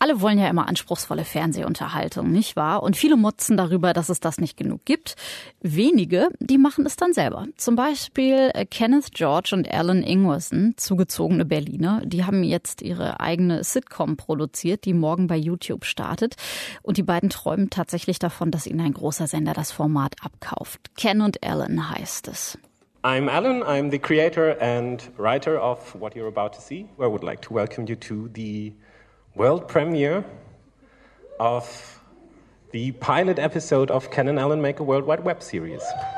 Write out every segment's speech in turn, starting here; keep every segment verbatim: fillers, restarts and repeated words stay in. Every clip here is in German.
Alle wollen ja immer anspruchsvolle Fernsehunterhaltung, nicht wahr? Und viele motzen darüber, dass es das nicht genug gibt. Wenige, die machen es dann selber. Zum Beispiel Kenneth George und Alan Ingwersen, zugezogene Berliner. Die haben jetzt ihre eigene Sitcom produziert, die morgen bei YouTube startet. Und die beiden träumen tatsächlich davon, dass ihnen ein großer Sender das Format abkauft. Ken und Alan heißt es. I'm Alan. I'm the creator and writer of What You're About to See. I would like to welcome you to the world premiere of the pilot episode of Ken and Alan Make a World Wide Web Series.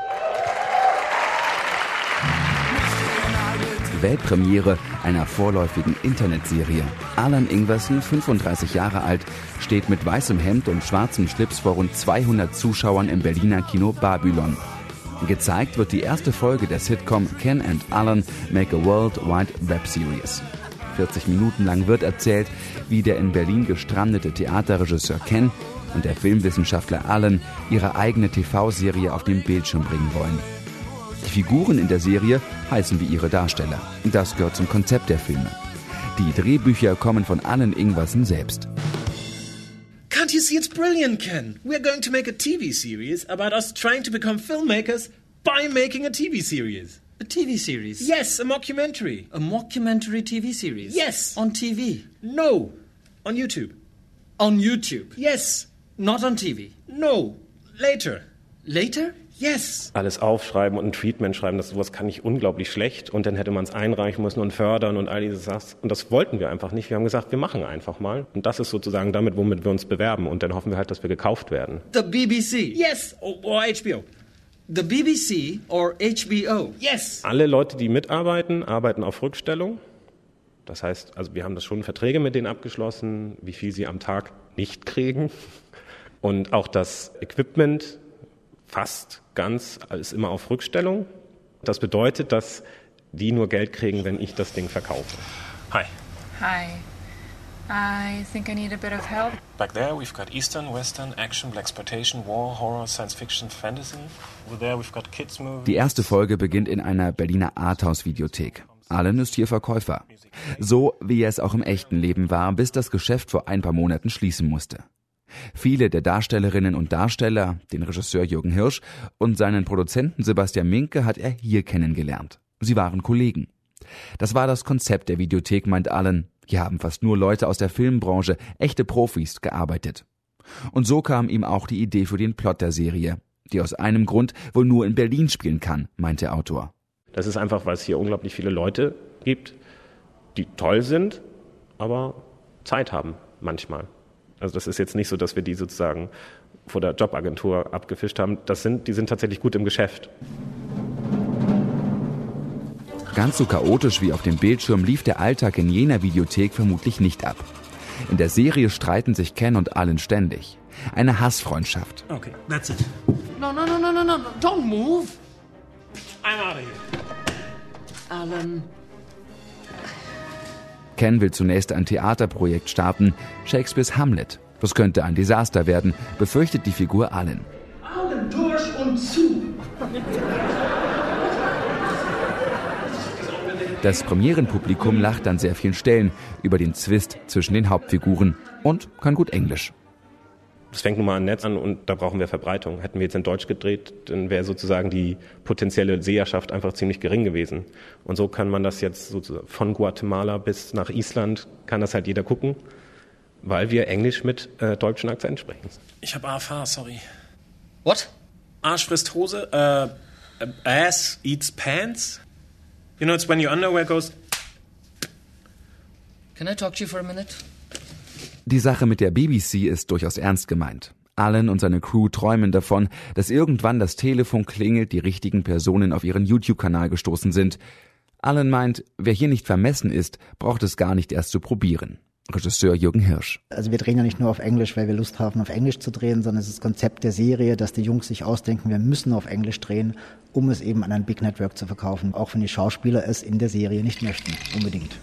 Die Weltpremiere einer vorläufigen Internetserie. Alan Ingwersen, fünfunddreißig Jahre alt, steht mit weißem Hemd und schwarzem Schlips vor rund zweihundert Zuschauern im Berliner Kino Babylon. Gezeigt wird die erste Folge der Sitcom Ken and Alan Make a World Wide Web Series. vierzig Minuten lang wird erzählt, wie der in Berlin gestrandete Theaterregisseur Ken und der Filmwissenschaftler Alan ihre eigene T V-Serie auf den Bildschirm bringen wollen. Die Figuren in der Serie heißen wie ihre Darsteller. Das gehört zum Konzept der Filme. Die Drehbücher kommen von Alan Ingwersen selbst. Can't you see it's brilliant, Ken? We're going to make a T V series about us trying to become filmmakers by making a T V series. A T V series? Yes, a mockumentary. A mockumentary T V series? Yes. On T V? No, on YouTube. On YouTube? Yes. Not on T V? No, later. Later? Yes. Alles aufschreiben und ein Treatment schreiben, das sowas kann ich unglaublich schlecht. Und dann hätte man es einreichen müssen und fördern und all dieses Sachen. Und das wollten wir einfach nicht. Wir haben gesagt, wir machen einfach mal. Und das ist sozusagen damit, womit wir uns bewerben. Und dann hoffen wir halt, dass wir gekauft werden. The B B C? Yes, or, or H B O. The B B C or H B O? Yes. Alle Leute, die mitarbeiten, arbeiten auf Rückstellung. Das heißt, also wir haben das schon Verträge mit denen abgeschlossen, wie viel sie am Tag nicht kriegen. Und auch das Equipment fast ganz ist immer auf Rückstellung. Das bedeutet, dass die nur Geld kriegen, wenn ich das Ding verkaufe. Hi. Hi. I think I need a bit of help. Back there we've got Eastern, Western, Action, Blaxploitation, War, Horror, Science Fiction, Fantasy. Over there we've got Kids Movies. Die erste Folge beginnt in einer Berliner Arthouse-Videothek. Alan ist hier Verkäufer. So wie es auch im echten Leben war, bis das Geschäft vor ein paar Monaten schließen musste. Viele der Darstellerinnen und Darsteller, den Regisseur Jürgen Hirsch und seinen Produzenten Sebastian Minke, hat er hier kennengelernt. Sie waren Kollegen. Das war das Konzept der Videothek, meint Alan. Hier haben fast nur Leute aus der Filmbranche, echte Profis, gearbeitet. Und so kam ihm auch die Idee für den Plot der Serie, die aus einem Grund wohl nur in Berlin spielen kann, meint der Autor. Das ist einfach, weil es hier unglaublich viele Leute gibt, die toll sind, aber Zeit haben manchmal. Also das ist jetzt nicht so, dass wir die sozusagen vor der Jobagentur abgefischt haben. Das sind, die sind tatsächlich gut im Geschäft. Ganz so chaotisch wie auf dem Bildschirm lief der Alltag in jener Videothek vermutlich nicht ab. In der Serie streiten sich Ken und Alan ständig. Eine Hassfreundschaft. Okay, that's it. No, no, no, no, no, no, don't move. I'm out of here. Alan. Ken will zunächst ein Theaterprojekt starten, Shakespeares Hamlet. Das könnte ein Desaster werden, befürchtet die Figur Alan. Alan, durch und zu. Das Premierenpublikum lacht an sehr vielen Stellen über den Zwist zwischen den Hauptfiguren und kann gut Englisch. Das fängt nun mal im Netz an und da brauchen wir Verbreitung. Hätten wir jetzt in Deutsch gedreht, dann wäre sozusagen die potenzielle Seherschaft einfach ziemlich gering gewesen. Und so kann man das jetzt sozusagen von Guatemala bis nach Island, kann das halt jeder gucken, weil wir Englisch mit äh, deutschen Akzent sprechen. Ich habe A F H, sorry. What? Arsch frisst Hose, uh, ass eats pants. You know, it's when your underwear goes... Can I talk to you for a minute? Die Sache mit der B B C ist durchaus ernst gemeint. Alan und seine Crew träumen davon, dass irgendwann das Telefon klingelt, die richtigen Personen auf ihren YouTube-Kanal gestoßen sind. Alan meint, wer hier nicht vermessen ist, braucht es gar nicht erst zu probieren. Regisseur Jürgen Hirsch. Also wir drehen ja nicht nur auf Englisch, weil wir Lust haben, auf Englisch zu drehen, sondern es ist das Konzept der Serie, dass die Jungs sich ausdenken, wir müssen auf Englisch drehen, um es eben an ein Big Network zu verkaufen, auch wenn die Schauspieler es in der Serie nicht möchten, unbedingt.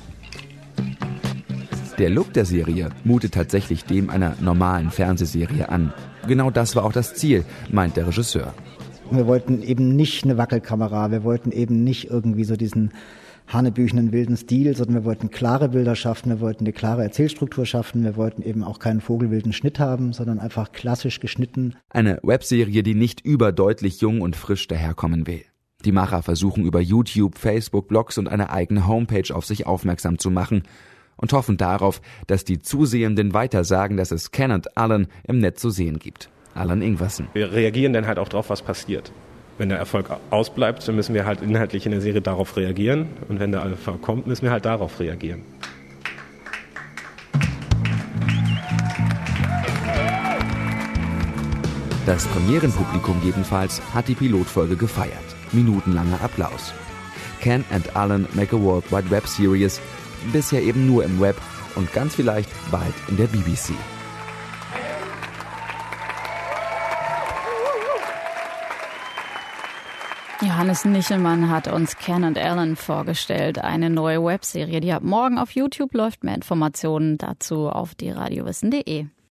Der Look der Serie mutet tatsächlich dem einer normalen Fernsehserie an. Genau das war auch das Ziel, meint der Regisseur. Wir wollten eben nicht eine Wackelkamera, wir wollten eben nicht irgendwie so diesen hanebüchenen wilden Stil, sondern wir wollten klare Bilder schaffen, wir wollten eine klare Erzählstruktur schaffen, wir wollten eben auch keinen vogelwilden Schnitt haben, sondern einfach klassisch geschnitten. Eine Webserie, die nicht überdeutlich jung und frisch daherkommen will. Die Macher versuchen über YouTube, Facebook, Blogs und eine eigene Homepage auf sich aufmerksam zu machen und hoffen darauf, dass die Zusehenden weiter sagen, dass es Ken und Alan im Netz zu sehen gibt. Alan Ingwersen. Wir reagieren dann halt auch drauf, was passiert. Wenn der Erfolg ausbleibt, dann müssen wir halt inhaltlich in der Serie darauf reagieren. Und wenn der Erfolg kommt, müssen wir halt darauf reagieren. Das Premierenpublikum jedenfalls hat die Pilotfolge gefeiert. Minutenlanger Applaus. Ken and Alan make a World Wide Web Series. Bisher eben nur im Web und ganz vielleicht bald in der B B C. Johannes Nichelmann hat uns Ken and Alan vorgestellt, eine neue Webserie, die ab morgen auf YouTube läuft. Mehr Informationen dazu auf die radiowissen punkt de.